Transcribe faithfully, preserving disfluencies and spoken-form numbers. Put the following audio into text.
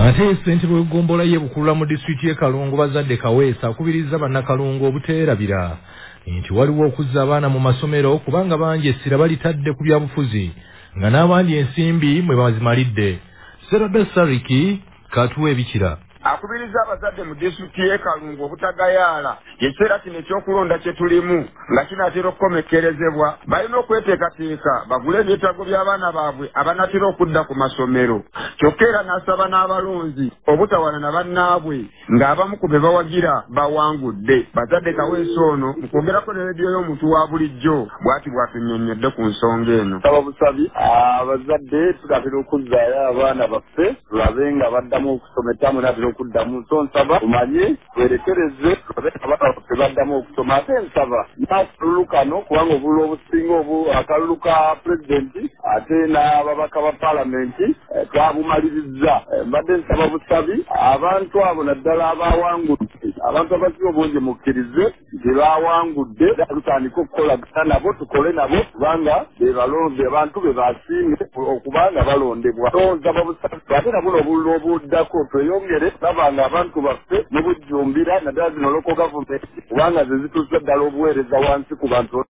Ate ssentebe w'eggombolola y'e Bukulula mu disitulikiti y'e Kalungu Bazadde Kaweesa akubiriza bannakalungu obuteerabira nti waliwo okuzza abaana mu masomero kubanga bangi essira balitadde ku byabufuzi nga n'abandi ensimbi mwe bazimalidde. Serada Sariki katuwa ebikira. Akubiriza abazadde mu disitulikiti y'e Kalungu obutagayaala ekiseera kino ekyokulonda kye tulimu nga kinaatera okukomekkerezebwa balina okweteekateeka bagule ebyetaago by'abaana baabwe abanaatera okudda ku masomero. Kyokka era n'asaba n'abalonzi obutawana na bannaabwe ng'abamu ku be bawagira bawangudde. Bazadde Kaweesa ono mu kwogerako ne rediyo y'omuntu wa bulijjo bw'ati bw'atunnyonnyodde ku nsonga eno. Saba busabi abazadde tulatera okuzzaayo abaana baffe tulabe nga baddamu okusoma etamu natera okuddamu so nsaba tumanye twerekereze tulabe abaana baffe baddamu okusoma ate nsaba n'akalulu kano kubanga obululu obusinga obu akalulu ka pulezidenti ate n'ababaka ba paalamenti twabumaliriza. Mbadde nsaba busabi abantu abo naddala abawangudde abantu abasinga obungi mukkirize nti bawangudde tutandike okukolagana nabo tukole nabo kubanga bebalonde abantu be basinge okubanga balondebwa. So nsaba busabi ate nabuno obululu obuddako tweyongere babanga abantu baffe ne bujjumbira naddala zino local government kubanga ze zituusa ddala obuweereza wansi ku bantu